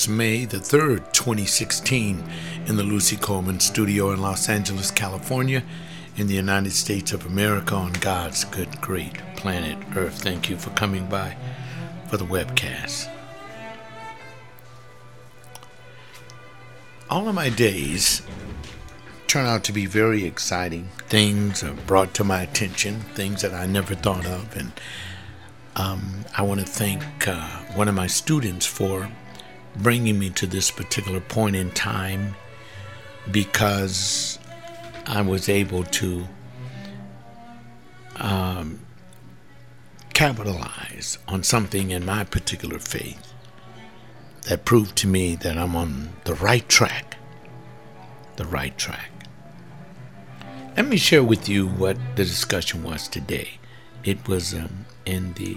It's May the 3rd, 2016, in the Lucy Coleman studio in Los Angeles, California, in the United States of America on God's good, great planet Earth. Thank you for coming by for the webcast. All of my days turn out to be very exciting. Things are brought to my attention, things that I never thought of, and I want to thank one of my students for bringing me to this particular point in time, because I was able to capitalize on something in my particular faith that proved to me that I'm on the right track. The right track. Let me share with you what the discussion was today. It was in the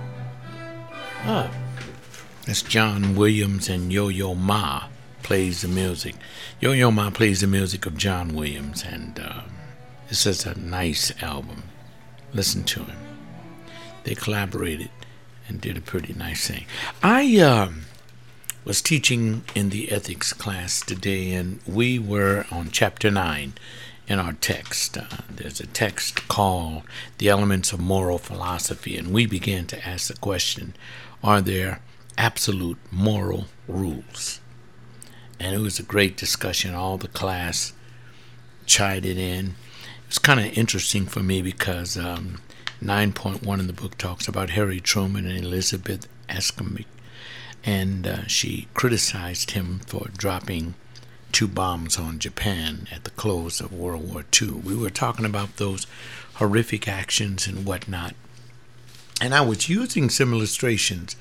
that's John Williams and Yo-Yo Ma plays the music. Yo-Yo Ma plays the music of John Williams, and this is a nice album. Listen to him. They collaborated and did a pretty nice thing. I was teaching in the ethics class today, and we were on chapter 9 in our text. There's a text called The Elements of Moral Philosophy, and we began to ask the question, are there absolute moral rules? And it was a great discussion. All the class chimed in. It was kind of interesting for me because 9.1 in the book talks about Harry Truman and Elizabeth Escamilla, and she criticized him for dropping 2 bombs on Japan at the close of World War II. We were talking about those horrific actions and whatnot, and I was using some illustrations,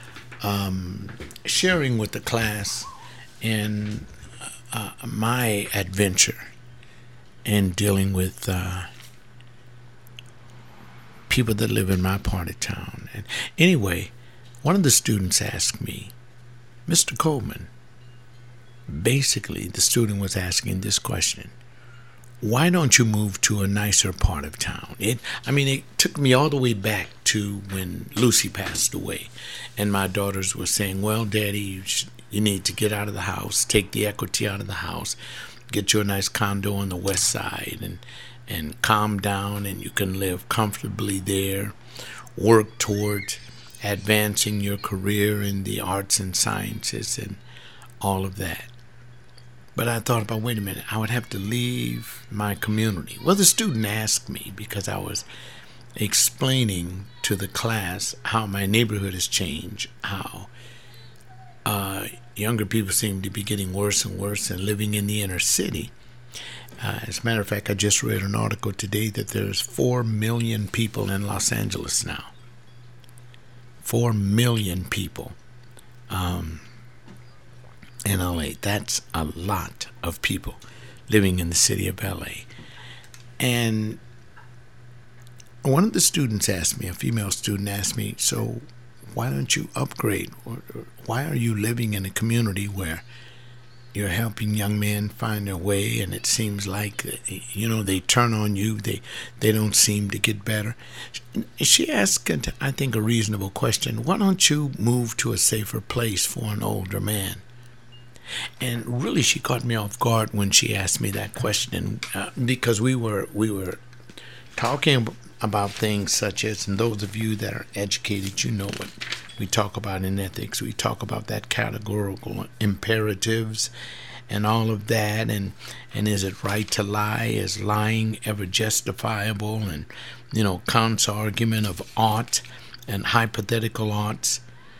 sharing with the class in my adventure in dealing with people that live in my part of town. And anyway, one of the students asked me, Mr. Coleman, basically the student was asking this question: why don't you move to a nicer part of town? It took me all the way back to when Lucy passed away, and my daughters were saying, well, Daddy, you need to get out of the house, take the equity out of the house, get you a nice condo on the west side, and calm down, and you can live comfortably there, work towards advancing your career in the arts and sciences and all of that. But I thought about, wait a minute, I would have to leave my community. Well, the student asked me because I was explaining to the class how my neighborhood has changed, how younger people seem to be getting worse and worse and living in the inner city. As a matter of fact, I just read an article today that there's 4 million people in Los Angeles now. 4 million people. In LA. That's a lot of people living in the city of LA. And one of the students asked me, a female student asked me, so why don't you upgrade? Or why are you living in a community where you're helping young men find their way, and it seems like, they turn on you, they don't seem to get better? She asked, I think, a reasonable question. Why don't you move to a safer place for an older man? And really, she caught me off guard when she asked me that question, because we were talking about things such as, and those of you that are educated, you know what we talk about in ethics. We talk about that categorical imperatives and all of that, and is it right to lie? Is lying ever justifiable? And Kant's argument of ought and hypothetical oughts,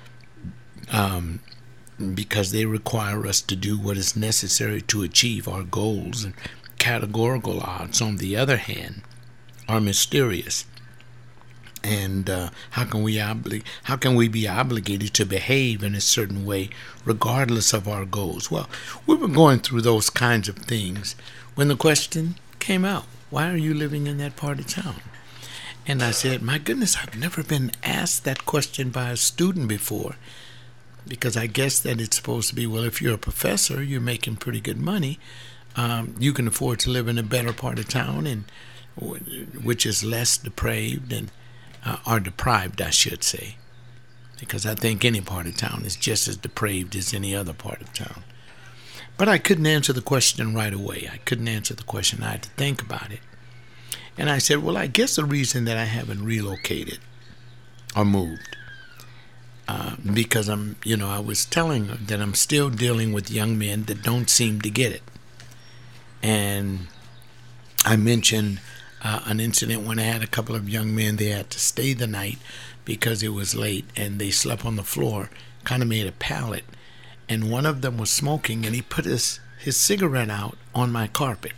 because they require us to do what is necessary to achieve our goals. And categorical oughts, on the other hand, are mysterious. And how can we be obligated to behave in a certain way regardless of our goals? Well, we were going through those kinds of things when the question came out, why are you living in that part of town? And I said, my goodness, I've never been asked that question by a student before, because I guess that it's supposed to be, well, if you're a professor, you're making pretty good money, you can afford to live in a better part of town, and which is less depraved and are deprived, I should say. because I think any part of town is just as depraved as any other part of town. But I couldn't answer the question right away. I couldn't answer the question. I had to think about it. And I said, well, I guess the reason that I haven't relocated or moved, because I was telling her that I'm still dealing with young men that don't seem to get it. And I mentioned an incident when I had a couple of young men. They had to stay the night because it was late, and they slept on the floor, kind of made a pallet. And one of them was smoking, and he put his cigarette out on my carpet.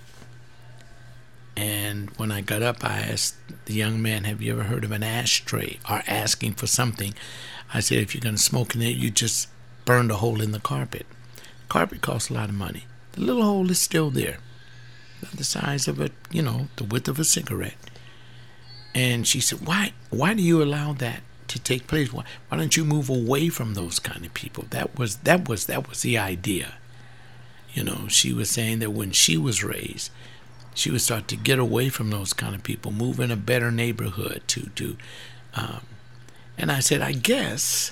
And when I got up, I asked the young man, have you ever heard of an ashtray, or asking for something? I said, if you're going to smoke in there, you just burned a hole in the carpet. Carpet costs a lot of money. The little hole is still there, the size of the width of a cigarette. And she said, why do you allow that to take place? Why don't you move away from those kind of people? That was the idea. She was saying that when she was raised, she would start to get away from those kind of people, move in a better neighborhood and I said, I guess,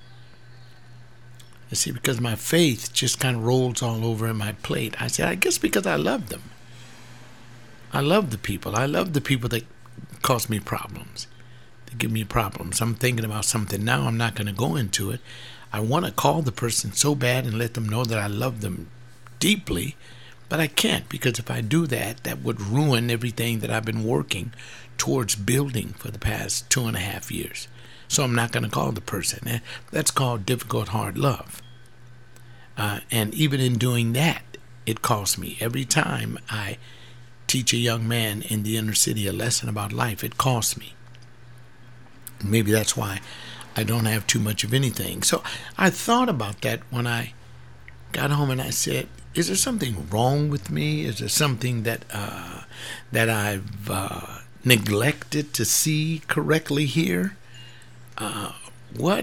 because my faith just kind of rolls all over in my plate. I said, I guess because I love them. I love the people. I love the people that cause me problems. They give me problems. I'm thinking about something now. I'm not going to go into it. I want to call the person so bad and let them know that I love them deeply, but I can't, because if I do that, that would ruin everything that I've been working towards building for the past 2.5 years. So I'm not going to call the person. That's called difficult, hard love. And even in doing that, it costs me. Every time I teach a young man in the inner city a lesson about life, it costs me. Maybe that's why I don't have too much of anything. So I thought about that when I got home, and I said, is there something wrong with me? Is there something that I've neglected to see correctly here? What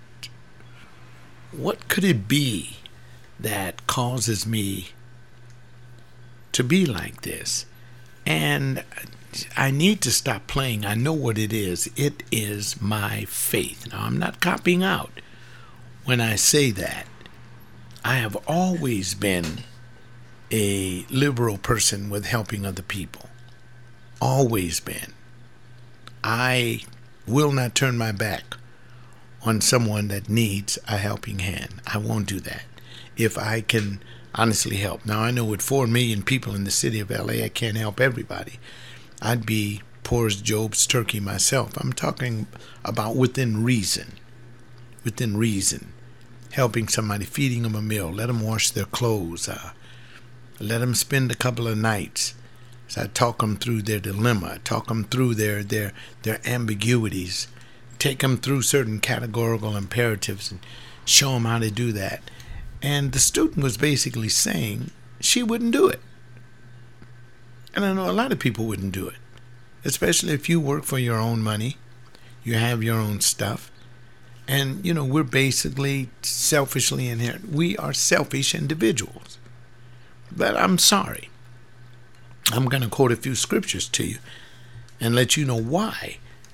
could it be that causes me to be like this? And I need to stop playing. I know what it is. It is my faith. Now, I'm not copying out when I say that. I have always been a liberal person with helping other people. Always been. I will not turn my back on someone that needs a helping hand. I won't do that if I can honestly help. Now, I know with 4 million people in the city of LA, I can't help everybody. I'd be poor as Job's turkey myself. I'm talking about within reason. Within reason. Helping somebody, feeding them a meal, let them wash their clothes, let them spend a couple of nights. So I talk them through their dilemma, talk them through their ambiguities, take them through certain categorical imperatives and show them how to do that. And the student was basically saying she wouldn't do it. And I know a lot of people wouldn't do it, especially if you work for your own money, you have your own stuff. And, we're basically selfishly inherent. We are selfish individuals. But I'm sorry. I'm going to quote a few scriptures to you and let you know why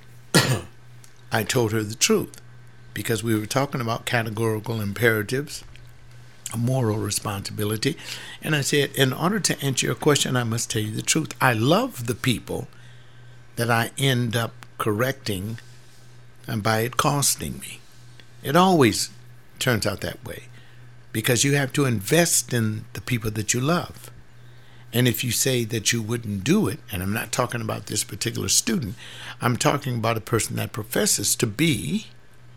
I told her the truth. Because we were talking about categorical imperatives, a moral responsibility. And I said, in order to answer your question, I must tell you the truth. I love the people that I end up correcting, and by it costing me. It always turns out that way, because you have to invest in the people that you love. And if you say that you wouldn't do it, and I'm not talking about this particular student, I'm talking about a person that professes to be,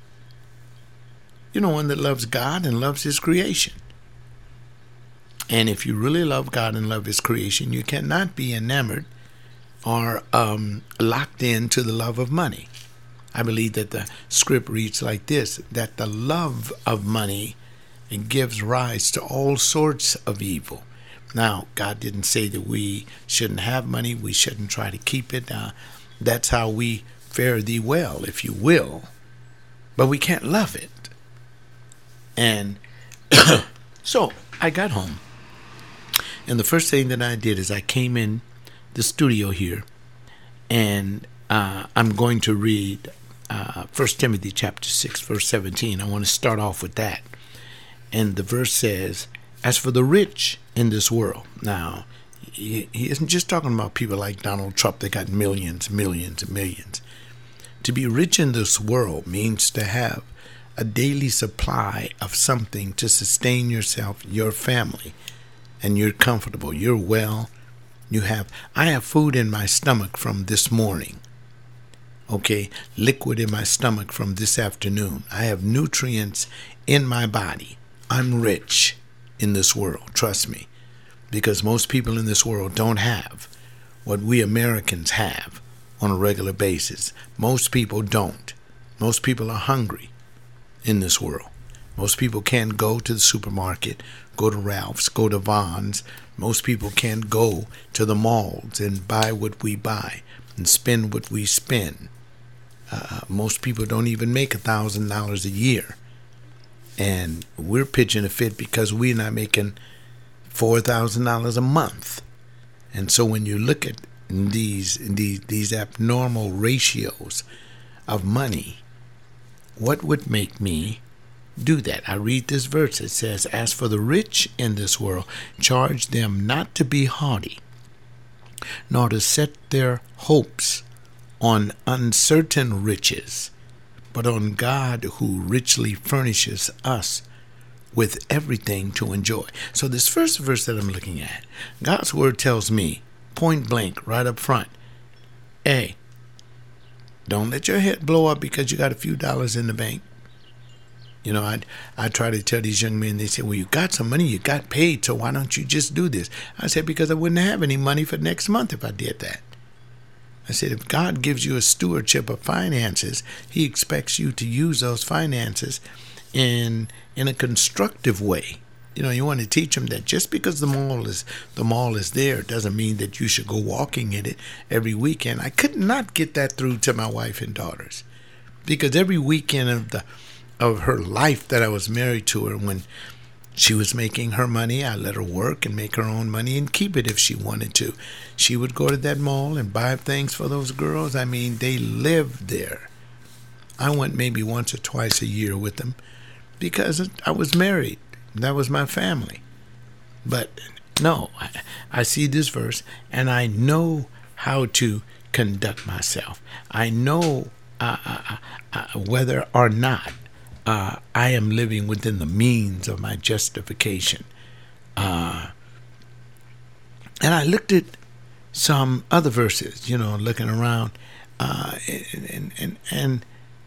one that loves God and loves his creation. And if you really love God and love his creation, you cannot be enamored or locked into the love of money. I believe that the script reads like this, that the love of money gives rise to all sorts of evil. Now, God didn't say that we shouldn't have money, we shouldn't try to keep it. That's how we fare thee well, if you will. But we can't love it. And so I got home. And the first thing that I did is I came in the studio here, and I'm going to read 1 Timothy chapter 6, verse 17. I want to start off with that. And the verse says, as for the rich in this world. Now, he isn't just talking about people like Donald Trump that got millions, millions, and millions. To be rich in this world means to have a daily supply of something to sustain yourself, your family, and you're comfortable, you're well. I have food in my stomach from this morning. Okay, liquid in my stomach from this afternoon. I have nutrients in my body. I'm rich in this world, trust me, because most people in this world don't have what we Americans have on a regular basis. Most people don't. Most people are hungry in this world. Most people can't go to the supermarket, go to Ralph's, go to Vons. Most people can't go to the malls and buy what we buy and spend what we spend. Most people don't even make $1,000 a year. And we're pitching a fit because we're not making $4,000 a month. And so when you look at these abnormal ratios of money, what would make me do that? I read this verse. It says, as for the rich in this world, charge them not to be haughty, nor to set their hopes on uncertain riches, but on God who richly furnishes us with everything to enjoy. So this first verse that I'm looking at, God's word tells me, point blank, right up front, hey, don't let your head blow up because you got a few dollars in the bank. You know, I try to tell these young men, they say, well, you got some money, you got paid, so why don't you just do this? I said, because I wouldn't have any money for next month if I did that. I said, if God gives you a stewardship of finances, he expects you to use those finances in a constructive way. You know, you want to teach them that just because the mall is there doesn't mean that you should go walking in it every weekend. I could not get that through to my wife and daughters, because every weekend of her life that I was married to her, when she was making her money, I let her work and make her own money and keep it if she wanted to. She would go to that mall and buy things for those girls. I mean, they lived there. I went maybe once or twice a year with them because I was married. That was my family. But no, I see this verse and I know how to conduct myself. I know whether or not I am living within the means of my justification. And I looked at some other verses, you know, looking around, and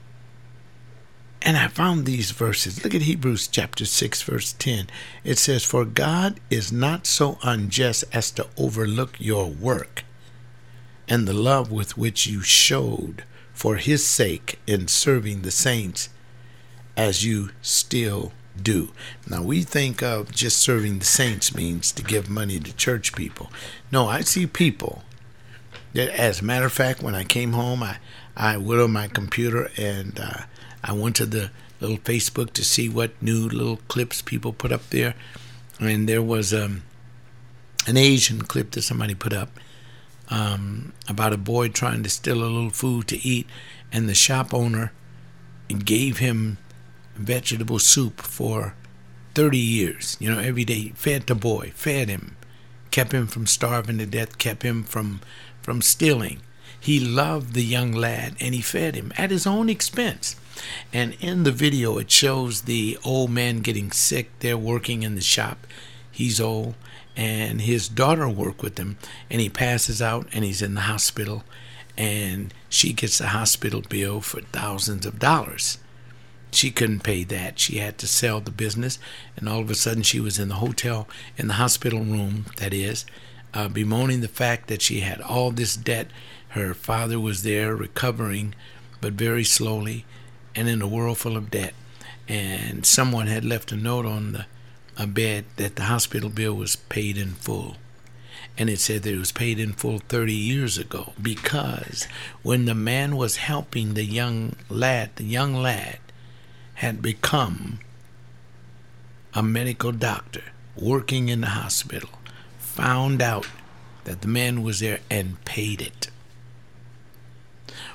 I found these verses. Look at Hebrews chapter 6, verse 10. It says, for God is not so unjust as to overlook your work and the love with which you showed for his sake in serving the saints, as you still do. Now, we think of just serving the saints means to give money to church people. No, I see people that, as a matter of fact, when I came home, I went on my computer and I went to the little Facebook to see what new little clips people put up there. And there was an Asian clip that somebody put up about a boy trying to steal a little food to eat, and the shop owner gave him vegetable soup for 30 years. You know, every day, fed the boy, fed him, kept him from starving to death, kept him from stealing. He loved the young lad and he fed him at his own expense. And in the video, it shows the old man getting sick. They're working in the shop. He's old, and his daughter worked with him, and he passes out and he's in the hospital, and she gets a hospital bill for thousands of dollars. She couldn't pay that. She had to sell the business, and all of a sudden she was in the hotel, in the hospital room, that is, bemoaning the fact that she had all this debt. Her father was there recovering, but very slowly, and in a world full of debt. And someone had left a note on a bed that the hospital bill was paid in full. And it said that it was paid in full 30 years ago, because when the man was helping the young lad had become a medical doctor working in the hospital, found out that the man was there and paid it.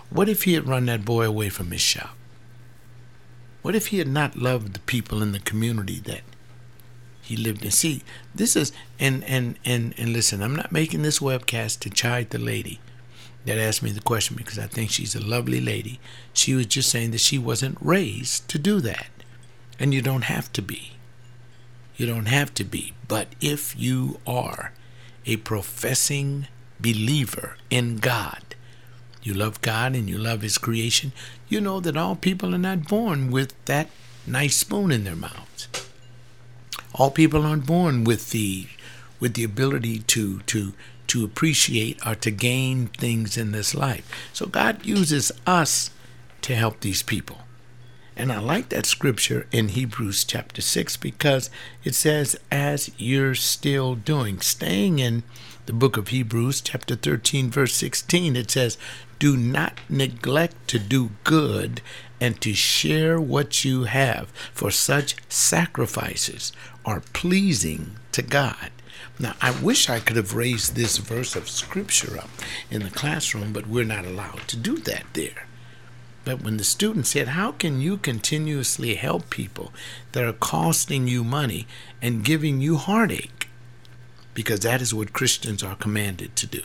What if he had run that boy away from his shop? What if he had not loved the people in the community that he lived in? See, this is, and listen, I'm not making this webcast to chide the lady that asked me the question, because I think she's a lovely lady. She was just saying that she wasn't raised to do that. And you don't have to be. You don't have to be. But if you are a professing believer in God, you love God and you love His creation, you know that all people are not born with that nice spoon in their mouths. All people aren't born with the ability to appreciate or to gain things in this life. So God uses us to help these people. And I like that scripture in Hebrews chapter 6, because it says, as you're still doing, staying in the book of Hebrews chapter 13, verse 16, it says, do not neglect to do good and to share what you have, for such sacrifices are pleasing to God. Now, I wish I could have raised this verse of scripture up in the classroom, but we're not allowed to do that there. But when the student said, how can you continuously help people that are costing you money and giving you heartache? Because that is what Christians are commanded to do.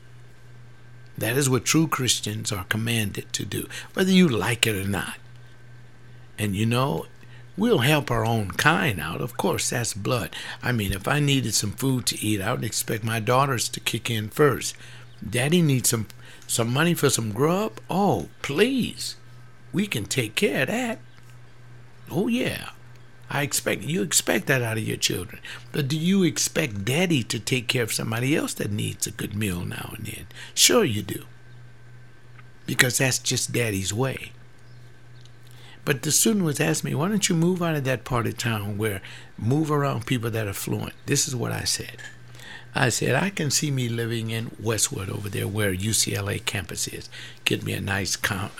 That is what true Christians are commanded to do, whether you like it or not. And you know, we'll help our own kind out. Of course, that's blood. I mean, if I needed some food to eat, I would expect my daughters to kick in first. Daddy needs some money for some grub? Oh, please. We can take care of that. Oh, yeah. You expect that out of your children. But do you expect daddy to take care of somebody else that needs a good meal now and then? Sure you do. Because that's just daddy's way. But the student was asking me, why don't you move out of that part of town move around people that are fluent? This is what I said. I said, I can see me living in Westwood over there where UCLA campus is. Get me a nice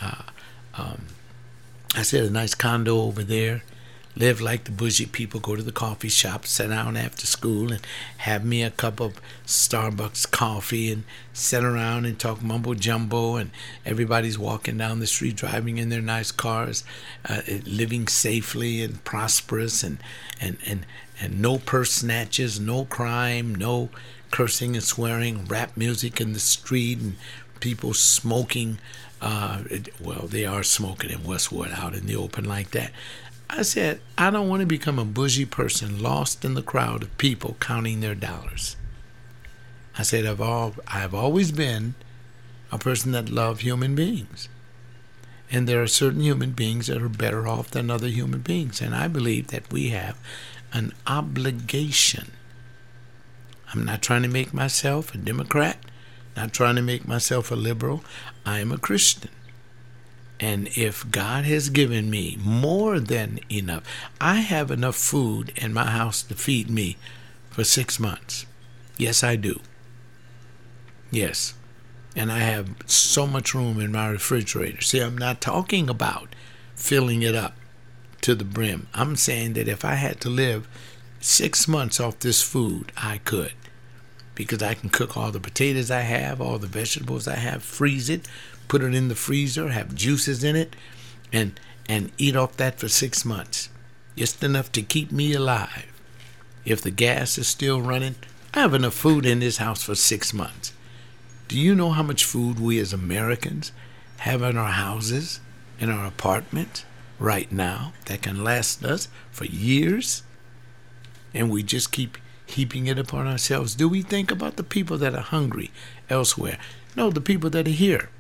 a nice condo over there. Live like the bougie people, go to the coffee shop, sit down after school and have me a cup of Starbucks coffee and sit around and talk mumbo jumbo, and everybody's walking down the street driving in their nice cars, living safely and prosperous, and no purse snatches, no crime, no cursing and swearing, rap music in the street, and people smoking. They are smoking in Westwood out in the open like that. I said, I don't want to become a bougie person lost in the crowd of people counting their dollars. I said, I've always been a person that loved human beings. And there are certain human beings that are better off than other human beings. And I believe that we have an obligation. I'm not trying to make myself a Democrat, not trying to make myself a liberal. I am a Christian. And if God has given me more than enough, I have enough food in my house to feed me for 6 months. Yes, I do. Yes. And I have so much room in my refrigerator. See, I'm not talking about filling it up to the brim. I'm saying that if I had to live 6 months off this food, I could. Because I can cook all the potatoes I have, all the vegetables I have, freeze it, put it in the freezer, have juices in it, and eat off that for 6 months. Just enough to keep me alive. If the gas is still running, I have enough food in this house for 6 months. Do you know how much food we as Americans have in our houses, in our apartments right now that can last us for years? And we just keep heaping it upon ourselves. Do we think about the people that are hungry elsewhere? No, the people that are here.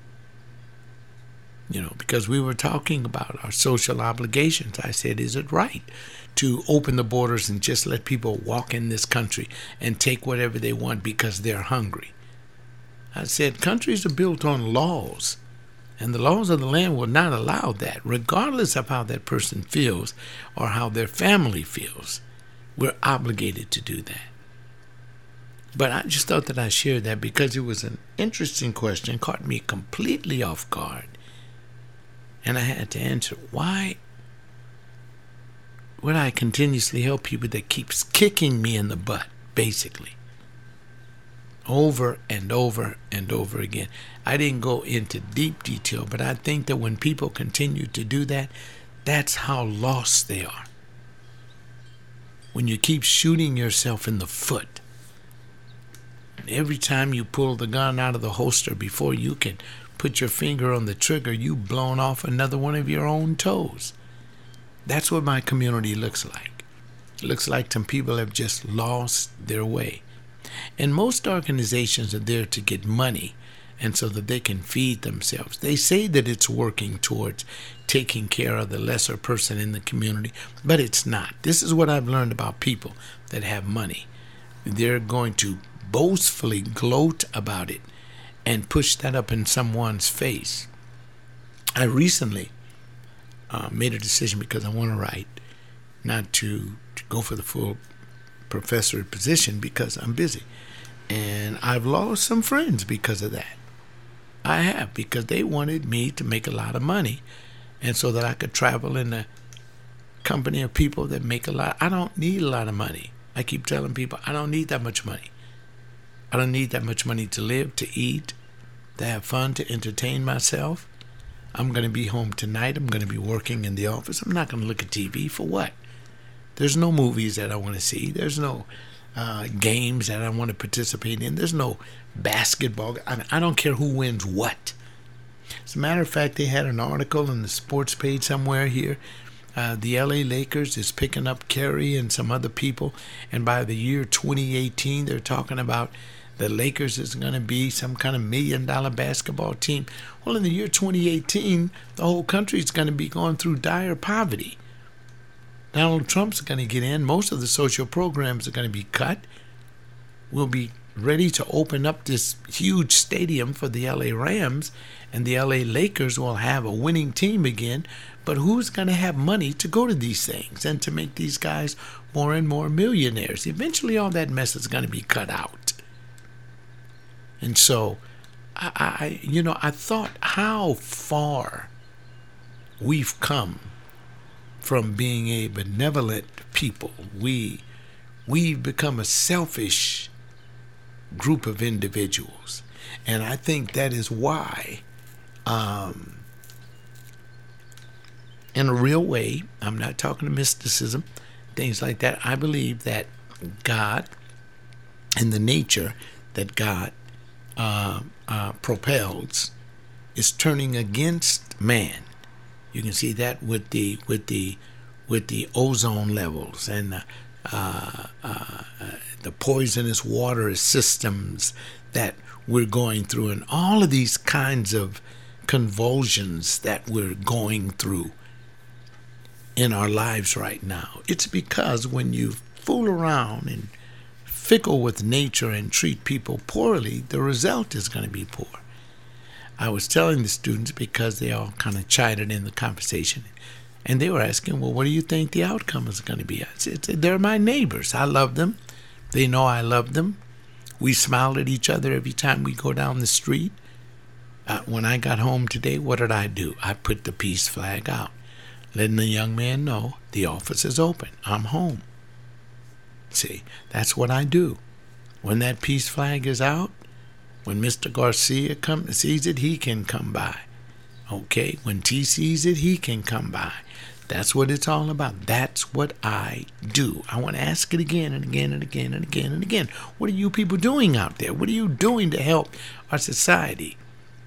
Because we were talking about our social obligations. I said, is it right to open the borders and just let people walk in this country and take whatever they want because they're hungry? I said, countries are built on laws, and the laws of the land will not allow that, regardless of how that person feels or how their family feels. We're obligated to do that. But I just thought that I'd share that because it was an interesting question, caught me completely off guard. And I had to answer, why would I continuously help people that keeps kicking me in the butt, basically? over and over and over again. I didn't go into deep detail, but I think that when people continue to do that, that's how lost they are. When you keep shooting yourself in the foot, and every time you pull the gun out of the holster before you can put your finger on the trigger, you've blown off another one of your own toes. That's what my community looks like. It looks like some people have just lost their way. And most organizations are there to get money and so that they can feed themselves. They say that it's working towards taking care of the lesser person in the community, but it's not. This is what I've learned about people that have money. They're going to boastfully gloat about it and push that up in someone's face. I recently made a decision, because I want to write, not to go for the full professor position because I'm busy. And I've lost some friends because of that. I have, because they wanted me to make a lot of money, and so that I could travel in the company of people that make a lot. I don't need a lot of money. I keep telling people I don't need that much money. I don't need that much money to live, to eat, to have fun, to entertain myself. I'm going to be home tonight. I'm going to be working in the office. I'm not going to look at TV. For what? There's no movies that I want to see. There's no games that I want to participate in. There's no basketball. I don't care who wins what. As a matter of fact, they had an article on the sports page somewhere here. The LA Lakers is picking up Curry and some other people, and by the year 2018, they're talking about the Lakers is going to be some kind of $1 million basketball team. Well, in the year 2018, the whole country is going to be going through dire poverty. Donald Trump's going to get in. Most of the social programs are going to be cut. We'll be ready to open up this huge stadium for the LA Rams, and the LA Lakers will have a winning team again. But who's going to have money to go to these things and to make these guys more and more millionaires? Eventually, all that mess is going to be cut out. And so, I thought how far we've come from being a benevolent people. We've become a selfish group of individuals. And I think that is why, in a real way, I'm not talking to mysticism, things like that, I believe that God and the nature that God propels is turning against man. You can see that with the ozone levels and the poisonous water systems that we're going through, and all of these kinds of convulsions that we're going through in our lives right now. It's because when you fool around and fickle with nature and treat people poorly, the result is going to be poor. I was telling the students, because they all kind of chided in the conversation, and they were asking, well, what do you think the outcome is going to be? I said, they're my neighbors. I love them. They know I love them. We smile at each other every time we go down the street. When I got home today, what did I do? I put the peace flag out, letting the young man know the office is open. I'm home. See, that's what I do. When that peace flag is out, when Mr. Garcia sees it, he can come by. Okay? When T sees it, he can come by. That's what it's all about. That's what I do. I want to ask it again and again and again and again and again. What are you people doing out there? What are you doing to help our society?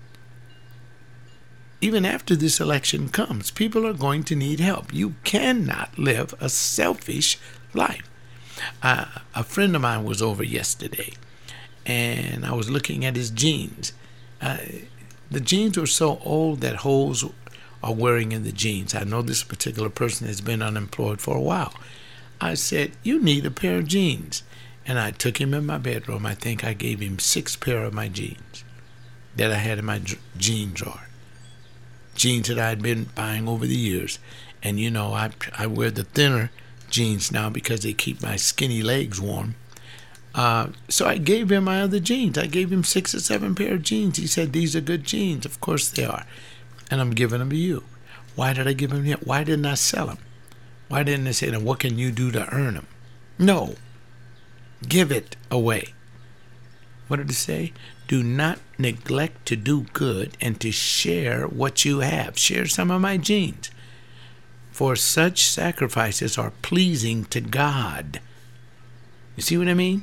Even after this election comes, people are going to need help. You cannot live a selfish life. A friend of mine was over yesterday, and I was looking at his jeans. The jeans were so old that holes are wearing in the jeans. I know this particular person has been unemployed for a while. I said, you need a pair of jeans. And I took him in my bedroom. I think I gave him 6 pair of my jeans that I had in my jean drawer. Jeans that I had been buying over the years. And, I wear the thinner jeans now because they keep my skinny legs warm. So I gave him my other jeans. I gave him 6 or 7 pair of jeans. He said, these are good jeans. Of course they are. And I'm giving them to you. Why did I give them here? Why didn't I sell them? Why didn't I say, now what can you do to earn them? No. Give it away. What did it say? Do not neglect to do good and to share what you have. Share some of my genes. For such sacrifices are pleasing to God. You see what I mean?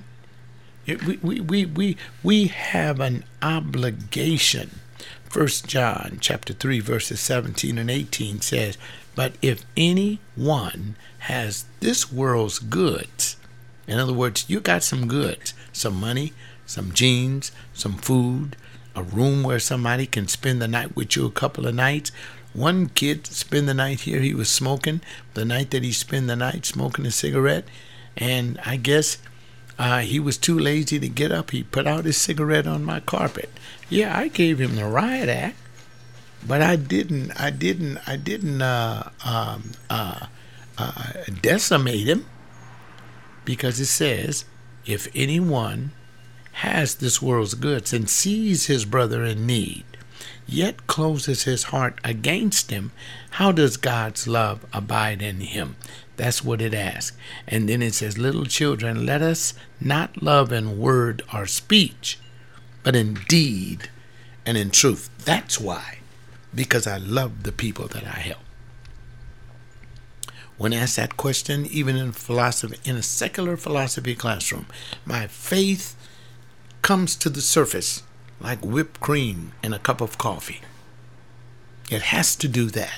We have an obligation. 1 John chapter 3 verses 17 and 18 says, but if anyone has this world's goods, in other words, you got some goods, some money, some jeans, some food, a room where somebody can spend the night with you a couple of nights. One kid spent the night here, he was smoking. The night that he spent the night smoking a cigarette, and I guess he was too lazy to get up. He put out his cigarette on my carpet. Yeah, I gave him the riot act, but I didn't decimate him, because it says, if anyone has this world's goods and sees his brother in need, yet closes his heart against him, how does God's love abide in him? That's what it asks. And then it says, little children, let us not love in word or speech, but in deed and in truth. That's why. Because I love the people that I help. When asked that question, even in philosophy, in a secular philosophy classroom, my faith comes to the surface like whipped cream in a cup of coffee. It has to do that.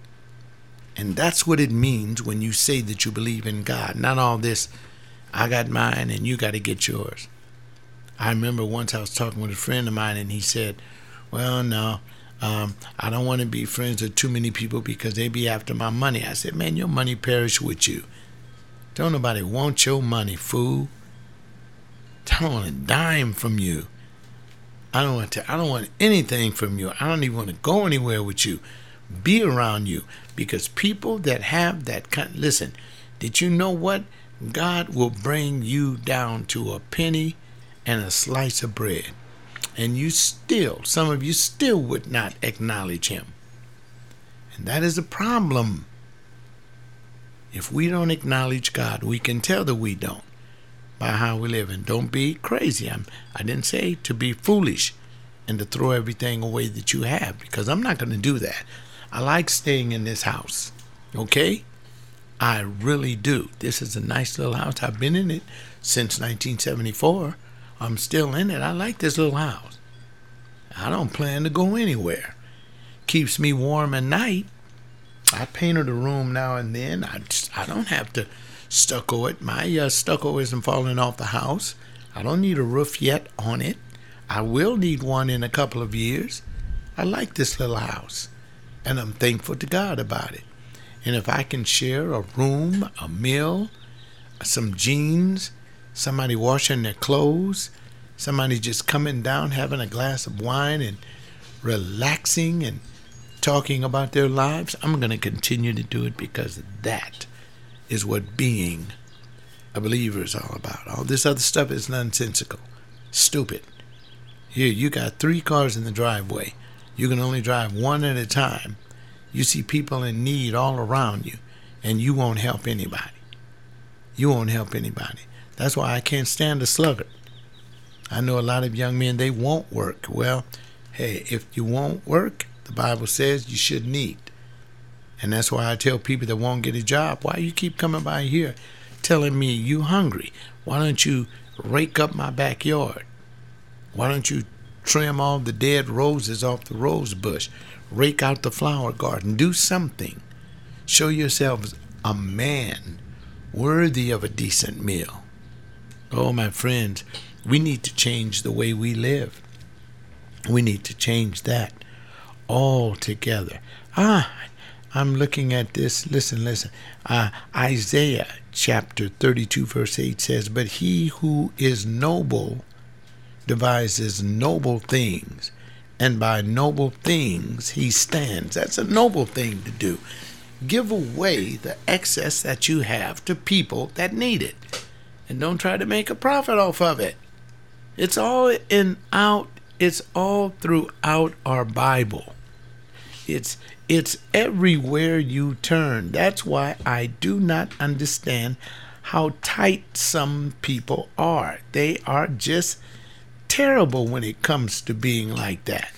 And that's what it means when you say that you believe in God. Not all this, I got mine and you got to get yours. I remember once I was talking with a friend of mine and he said, well, no, I don't want to be friends with too many people because they be after my money. I said, man, your money perish with you. Don't nobody want your money, fool. I don't want a dime from you. I don't want anything from you. I don't even want to go anywhere with you, be around you, because people that have that kind. Listen, did you know what? God will bring you down to a penny and a slice of bread, and some of you still would not acknowledge him, and that is a problem. If we don't acknowledge God, we can tell that we don't by how we live. And don't be crazy. I didn't say to be foolish and to throw everything away that you have, because I'm not going to do that. I like staying in this house, okay? I really do. This is a nice little house. I've been in it since 1974. I'm still in it. I like this little house. I don't plan to go anywhere. Keeps me warm at night. I painted a room now and then. I don't have to stucco it. My stucco isn't falling off the house. I don't need a roof yet on it. I will need one in a couple of years. I like this little house, and I'm thankful to God about it. And if I can share a room, a meal, some jeans, somebody washing their clothes, somebody just coming down, having a glass of wine and relaxing and talking about their lives, I'm going to continue to do it, because that is what being a believer is all about. All this other stuff is nonsensical, stupid. Here, you got 3 cars in the driveway. You can only drive one at a time. You see people in need all around you, and you won't help anybody. You won't help anybody. That's why I can't stand a sluggard. I know a lot of young men, they won't work. Well, hey, if you won't work, the Bible says you shouldn't eat. And that's why I tell people that won't get a job, why you keep coming by here telling me you hungry? Why don't you rake up my backyard? Why don't you trim all the dead roses off the rose bush? Rake out the flower garden. Do something. Show yourselves a man worthy of a decent meal. Oh, my friends, we need to change the way we live. We need to change that altogether. I'm looking at this. Listen. Isaiah chapter 32 verse 8 says, but he who is noble devises noble things, and by noble things he stands. That's a noble thing to do. Give away the excess that you have to people that need it, and don't try to make a profit off of it. It's all throughout our Bible. It's everywhere you turn. That's why I do not understand how tight some people are. They are just terrible when it comes to being like that.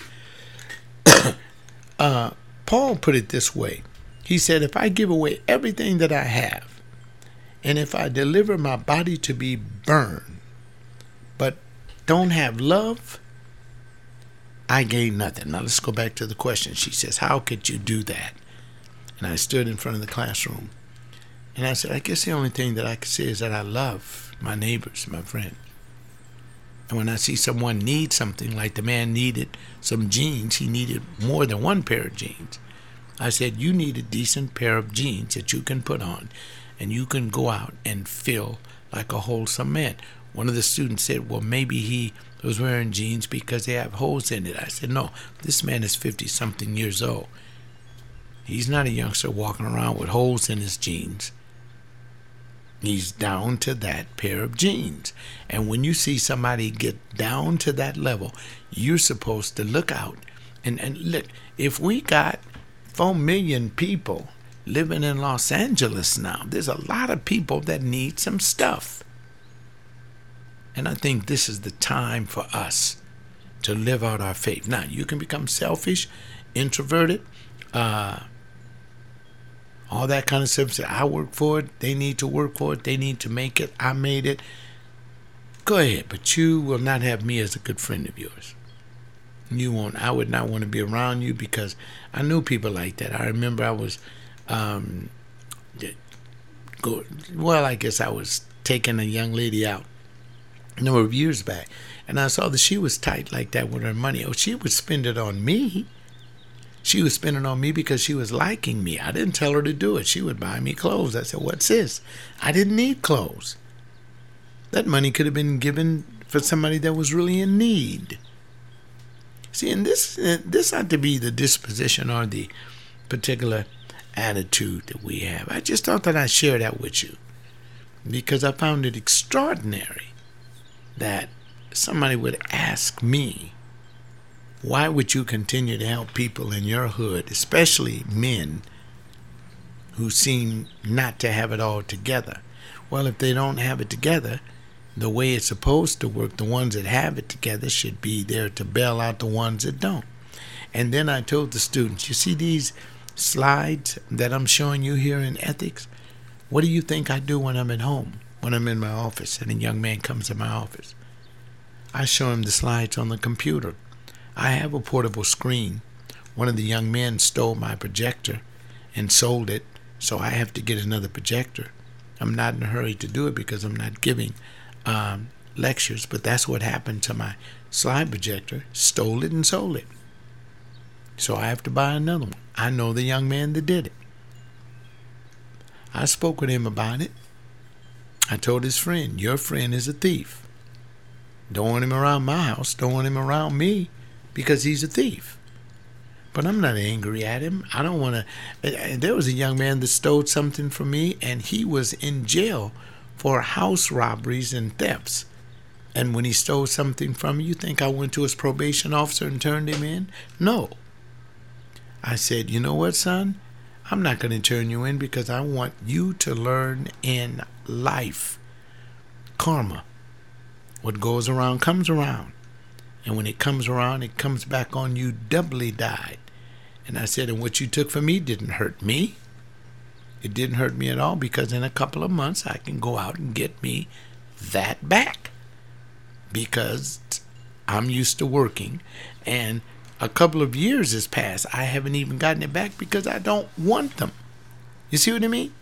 Paul put it this way. He said, if I give away everything that I have, and if I deliver my body to be burned, but don't have love, I gain nothing. Now let's go back to the question. She says, how could you do that? And I stood in front of the classroom. And I said, I guess the only thing that I can say is that I love my neighbors, my friends. And when I see someone need something, like the man needed some jeans, he needed more than one pair of jeans. I said, you need a decent pair of jeans that you can put on, and you can go out and feel like a wholesome man. One of the students said, well, maybe he was wearing jeans because they have holes in it. I said, no, this man is 50-something years old. He's not a youngster walking around with holes in his jeans. He's down to that pair of jeans. And when you see somebody get down to that level, you're supposed to look out. And look, if we got 4 million people living in Los Angeles now, there's a lot of people that need some stuff. And I think this is the time for us to live out our faith. Now, you can become selfish, introverted, all that kind of stuff. Say, I work for it. They need to work for it. They need to make it. I made it. Go ahead, but you will not have me as a good friend of yours. You won't. I would not want to be around you because I knew people like that. I remember I was, I guess I was taking a young lady out a number of years back, and I saw that she was tight like that with her money. Oh, she would spend it on me. She was spending on me because she was liking me. I didn't tell her to do it. She would buy me clothes. I said, what's this? I didn't need clothes. That money could have been given for somebody that was really in need. See, and this ought to be the disposition or the particular attitude that we have. I just thought that I'd share that with you because I found it extraordinary that somebody would ask me, why would you continue to help people in your hood, especially men who seem not to have it all together? Well, if they don't have it together the way it's supposed to work, the ones that have it together should be there to bail out the ones that don't. And then I told the students, you see these slides that I'm showing you here in ethics? What do you think I do when I'm at home, when I'm in my office and a young man comes to my office? I show him the slides on the computer. I have a portable screen. One of the young men stole my projector and sold it, so I have to get another projector. I'm not in a hurry to do it because I'm not giving lectures, but that's what happened to my slide projector. Stole it and sold it. So I have to buy another one. I know the young man that did it. I spoke with him about it. I told his friend, your friend is a thief. Don't want him around my house. Don't want him around me because he's a thief. But I'm not angry at him. I don't want to. There was a young man that stole something from me, and he was in jail for house robberies and thefts. And when he stole something from me, you think I went to his probation officer and turned him in? No. I said, you know what, son? I'm not going to turn you in because I want you to learn in life. Karma. What goes around comes around. And when it comes around, it comes back on you doubly dyed. And I said, and what you took from me didn't hurt me. It didn't hurt me at all because in a couple of months, I can go out and get me that back. Because I'm used to working. And a couple of years has passed. I haven't even gotten it back because I don't want them. You see what I mean?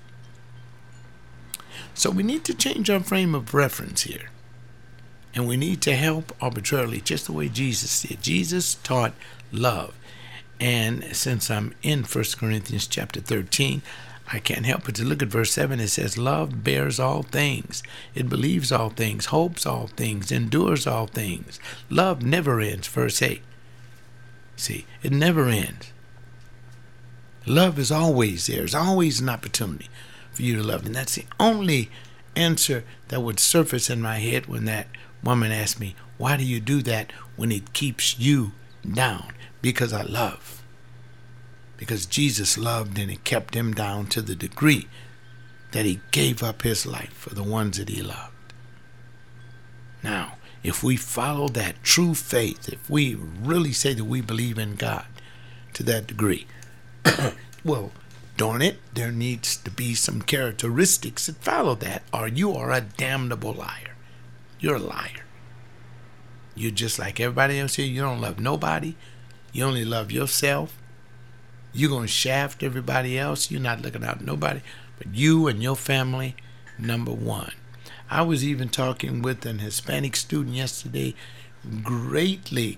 So we need to change our frame of reference here. And we need to help arbitrarily, just the way Jesus did. Jesus taught love. And since I'm in 1 Corinthians chapter 13, I can't help but to look at verse 7. It says, love bears all things. It believes all things, hopes all things, endures all things. Love never ends, verse 8. See, it never ends. Love is always there. There's always an opportunity for you to love. And that's the only answer that would surface in my head when that woman asked me, why do you do that when it keeps you down? Because I love. Because Jesus loved and it kept him down to the degree that he gave up his life for the ones that he loved. Now, if we follow that true faith, if we really say that we believe in God to that degree, well, darn it, there needs to be some characteristics that follow that, or you are a damnable liar. You're a liar. You're just like everybody else here. You don't love nobody. You only love yourself. You're going to shaft everybody else. You're not looking out for nobody but you and your family, number one. I was even talking with an Hispanic student yesterday, greatly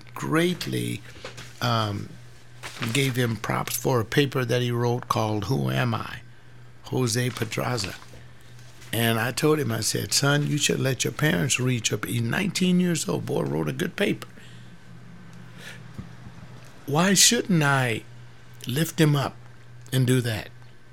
gave him props for a paper that he wrote called Who Am I? Jose Pedraza. And I told him, I said, son, you should let your parents read your paper. He's 19 years old. Boy, wrote a good paper. Why shouldn't I lift him up and do that?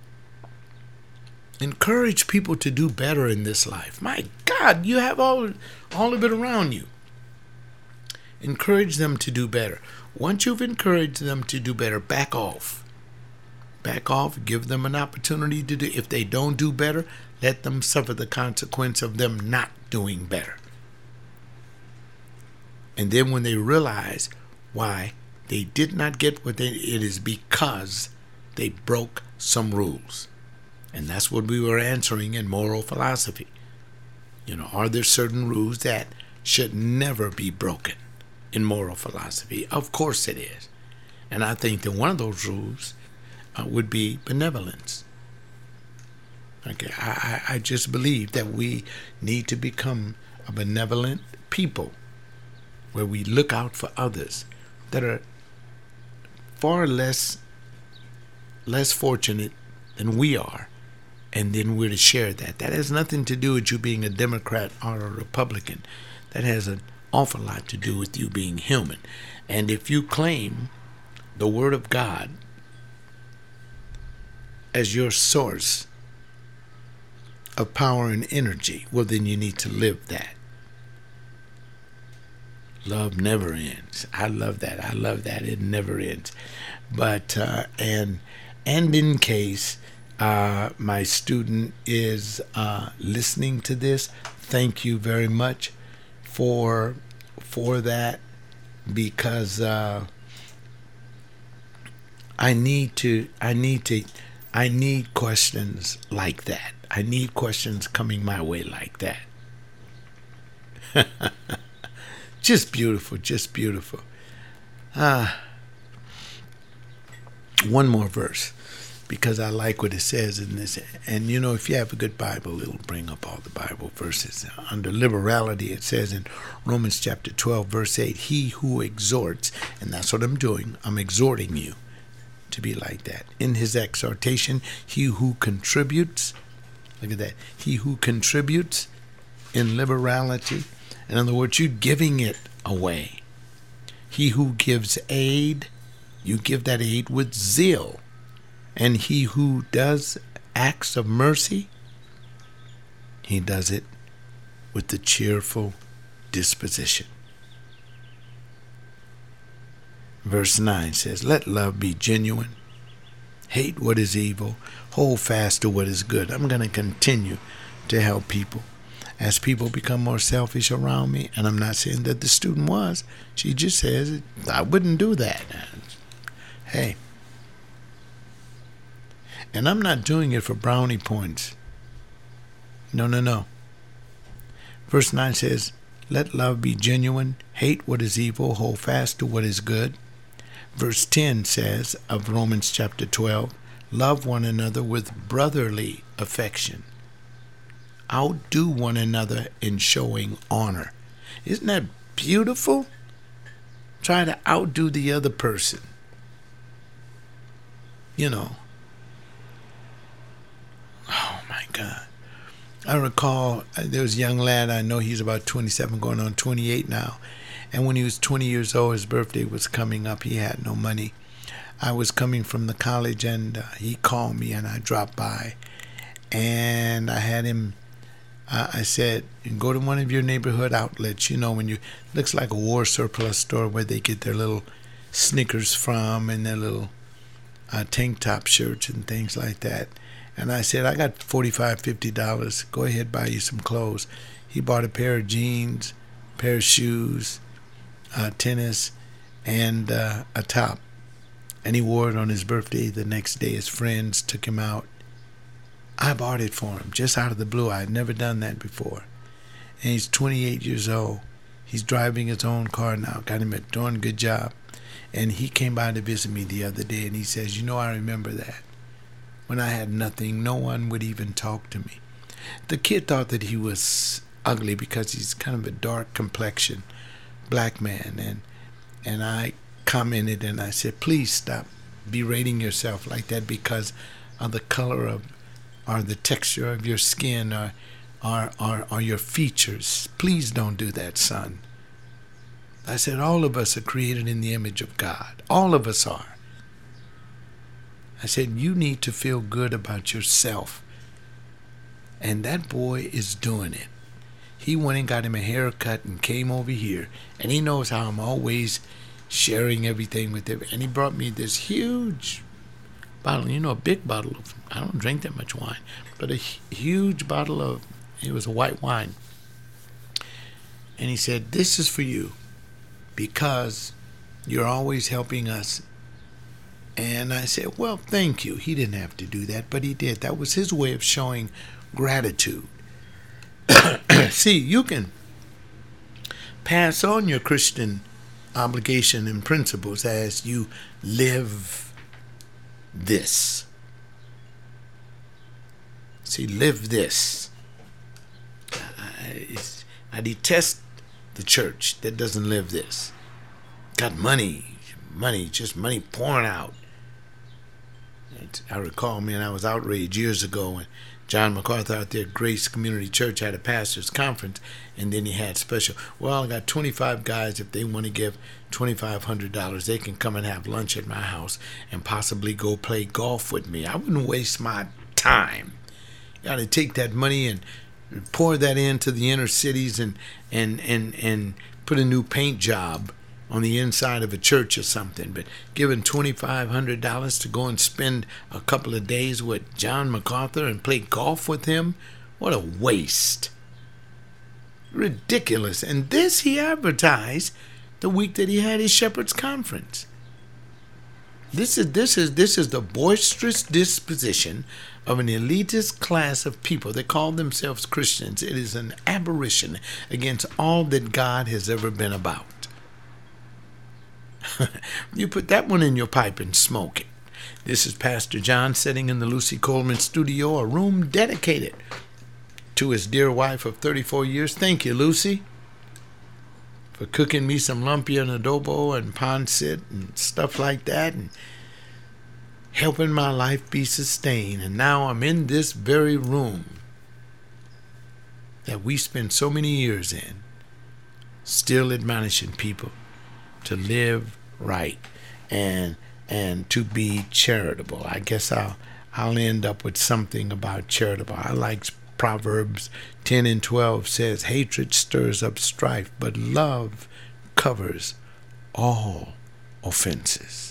Encourage people to do better in this life. My God, you have all of it around you. Encourage them to do better. Once you've encouraged them to do better, back off. Back off, give them an opportunity to do. If they don't do better, let them suffer the consequence of them not doing better. And then when they realize why they did not get what it is because they broke some rules. And that's what we were answering in moral philosophy. Are there certain rules that should never be broken in moral philosophy? Of course it is. And I think that one of those rules would be benevolence. Okay, I just believe that we need to become a benevolent people where we look out for others that are far less fortunate than we are, and then we're to share that. That has nothing to do with you being a Democrat or a Republican. That has an awful lot to do with you being human. And if you claim the Word of God as your source of power and energy, well, then you need to live that. Love never ends. I love that. I love that. It never ends. But and in case my student is listening to this, thank you very much for that, because I need questions like that. I need questions coming my way like that. Just beautiful, just beautiful. One more verse, because I like what it says in this. And if you have a good Bible, it'll bring up all the Bible verses. Under liberality, it says in Romans chapter 12, verse 8, he who exhorts, and that's what I'm doing, I'm exhorting you to be like that. In his exhortation, he who contributes, look at that, he who contributes in liberality, in other words, you're giving it away. He who gives aid, you give that aid with zeal. And he who does acts of mercy, he does it with the cheerful disposition. Verse 9 says, let love be genuine. Hate what is evil. Hold fast to what is good. I'm going to continue to help people as people become more selfish around me. And I'm not saying that the student was. She just says, I wouldn't do that. Hey. And I'm not doing it for brownie points. No. Verse 9 says, let love be genuine. Hate what is evil. Hold fast to what is good. Verse 10 says of Romans chapter 12, love one another with brotherly affection. Outdo one another in showing honor. Isn't that beautiful? Try to outdo the other person. Oh my God. I recall there was a young lad, I know he's about 27 going on 28 now. And when he was 20 years old, his birthday was coming up. He had no money. I was coming from the college, and he called me, and I dropped by. And I had him, I said, go to one of your neighborhood outlets, when looks like a war surplus store where they get their little Snickers from and their little tank top shirts and things like that. And I said, I got $45, $50. Go ahead, buy you some clothes. He bought a pair of jeans, pair of shoes, tennis, and a top. And he wore it on his birthday. The next day his friends took him out. I bought it for him, just out of the blue. I had never done that before. And he's 28 years old. He's driving his own car now. Got him a darn good job. And he came by to visit me the other day, and he says, I remember that. When I had nothing, no one would even talk to me. The kid thought that he was ugly because he's kind of a dark complexion black man. And I commented and I said, please stop berating yourself like that because of the color of or the texture of your skin or your features. Please don't do that, son. I said, all of us are created in the image of God. All of us are. I said, you need to feel good about yourself. And that boy is doing it. He went and got him a haircut and came over here. And he knows how I'm always sharing everything with him. And he brought me this huge bottle, a big bottle of, I don't drink that much wine, but a huge bottle of, it was a white wine. And he said, this is for you because you're always helping us. And I said, well, thank you. He didn't have to do that, but he did. That was his way of showing gratitude. See, you can pass on your Christian obligation and principles as you live this. See, live this. I detest the church that doesn't live this. Got money, just money pouring out. I recall, I was outraged years ago when John MacArthur out there at Grace Community Church had a pastor's conference, and then he had special, well, I got 25 guys, if they want to give $2,500, they can come and have lunch at my house and possibly go play golf with me. I wouldn't waste my time. You got to take that money and pour that into the inner cities and put a new paint job on the inside of a church or something, but giving $2,500 to go and spend a couple of days with John MacArthur and play golf with him, what a waste. Ridiculous. And this he advertised the week that he had his Shepherd's Conference. This is the boisterous disposition of an elitist class of people that call themselves Christians. It is an aberration against all that God has ever been about. You put that one in your pipe and smoke it. This is Pastor John sitting in the Lucy Coleman studio, a room dedicated to his dear wife of 34 years. Thank you, Lucy, for cooking me some lumpia and adobo and pancit and stuff like that and helping my life be sustained. And now I'm in this very room that we spent so many years in, still admonishing people to live right and to be charitable. I guess I'll end up with something about charitable. I like Proverbs 10 and 12 says, hatred stirs up strife, but love covers all offenses.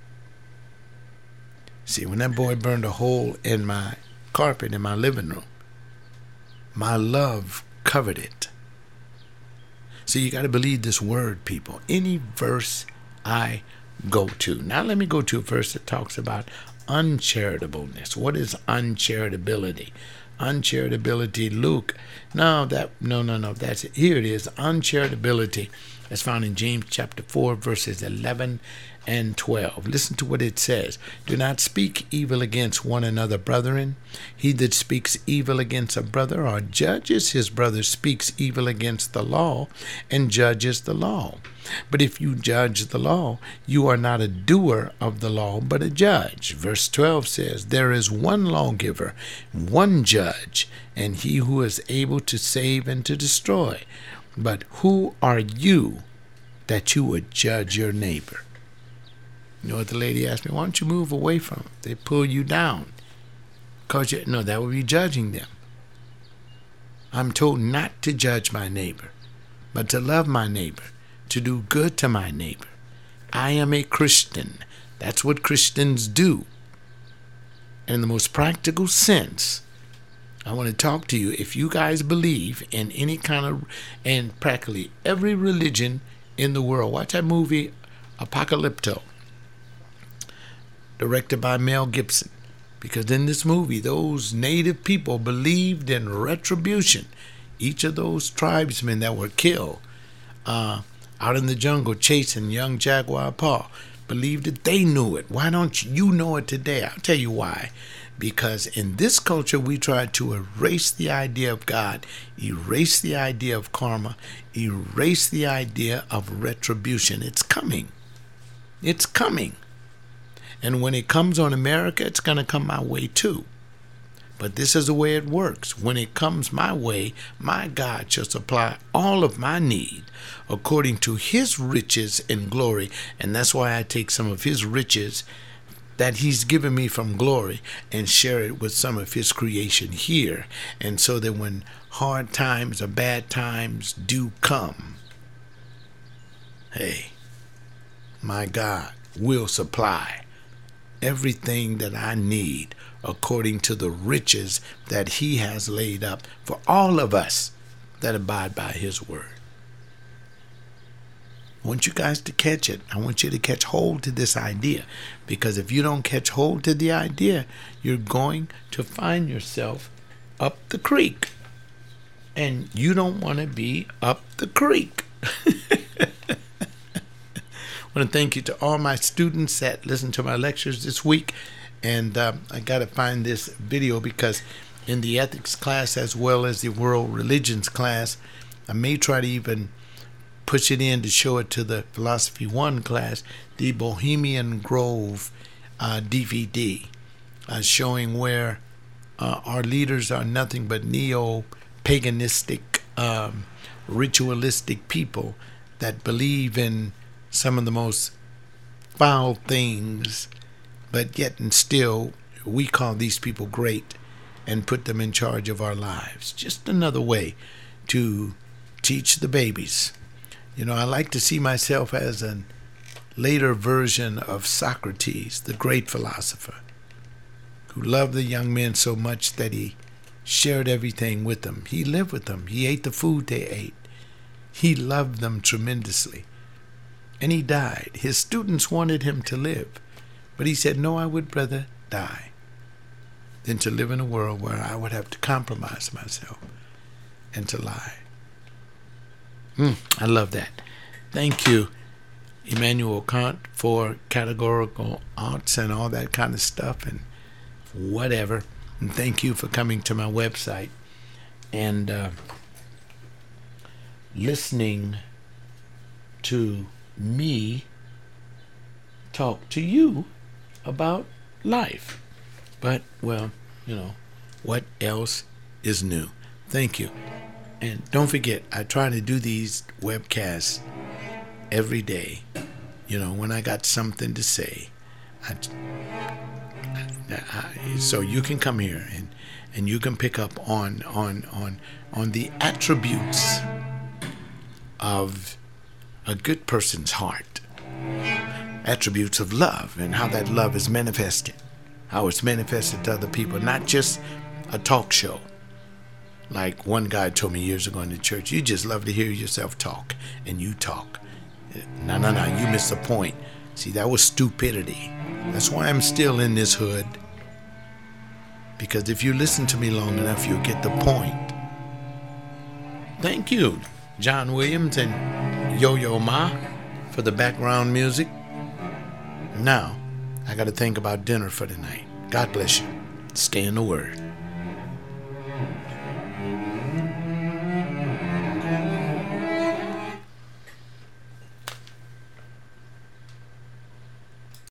See, when that boy burned a hole in my carpet in my living room, my love covered it. So you got to believe this word, people. Any verse I go to. Now let me go to a verse that talks about uncharitableness. What is uncharitability? Uncharitability, Luke. No, that's it. Here it is. Uncharitability is found in James chapter 4, verses 11 and 12. Listen to what it says. Do not speak evil against one another, brethren. He that speaks evil against a brother or judges his brother speaks evil against the law and judges the law. But if you judge the law, you are not a doer of the law, but a judge. Verse 12 says, there is one lawgiver, one judge, and he who is able to save and to destroy. But who are you that you would judge your neighbor? You know what the lady asked me? Why don't you move away from them? They pull you down. No, that would be judging them. I'm told not to judge my neighbor, but to love my neighbor, to do good to my neighbor. I am a Christian. That's what Christians do. And in the most practical sense, I want to talk to you. If you guys believe in any kind of, and practically every religion in the world, watch that movie Apocalypto, directed by Mel Gibson. Because in this movie, those native people believed in retribution. Each of those tribesmen that were killed out in the jungle chasing young Jaguar Paw believed that they knew it. Why don't you know it today? I'll tell you why. Because in this culture, we try to erase the idea of God, erase the idea of karma, erase the idea of retribution. It's coming. It's coming. And when it comes on America, it's going to come my way too. But this is the way it works. When it comes my way, my God shall supply all of my need according to his riches and glory. And that's why I take some of his riches that he's given me from glory and share it with some of his creation here. And so that when hard times or bad times do come, hey, my God will supply everything that I need according to the riches that he has laid up for all of us that abide by his word. I want you guys to catch it. I want you to catch hold to this idea, because if you don't catch hold to the idea, you're going to find yourself up the creek, and you don't want to be up the creek. I want to thank you to all my students that listened to my lectures this week. And I got to find this video, because in the ethics class as well as the world religions class, I may try to even push it in to show it to the Philosophy 1 class, the Bohemian Grove DVD, showing where our leaders are nothing but neo-paganistic, ritualistic people that believe in some of the most foul things, but yet and still we call these people great and put them in charge of our lives. Just another way to teach the babies. You know, I like to see myself as a later version of Socrates, the great philosopher, who loved the young men so much that he shared everything with them. He lived with them. He ate the food they ate. He loved them tremendously. And he died. His students wanted him to live, but he said, no, I would rather die than to live in a world where I would have to compromise myself and to lie. I love that. Thank you, Immanuel Kant, for categorical arts and all that kind of stuff and whatever. And thank you for coming to my website and listening to me talk to you about life. But, well, you know, what else is new? Thank you. And don't forget, I try to do these webcasts every day. You know, when I got something to say, so you can come here and you can pick up on the attributes of a good person's heart, attributes of love, and how that love is manifested, how it's manifested to other people, not just a talk show. Like one guy told me years ago in the church, you just love to hear yourself talk, and you talk. No, you missed the point. See, that was stupidity. That's why I'm still in this hood. Because if you listen to me long enough, you'll get the point. Thank you, John Williams and Yo-Yo Ma, for the background music. Now, I got to think about dinner for tonight. God bless you. Stay in the Word.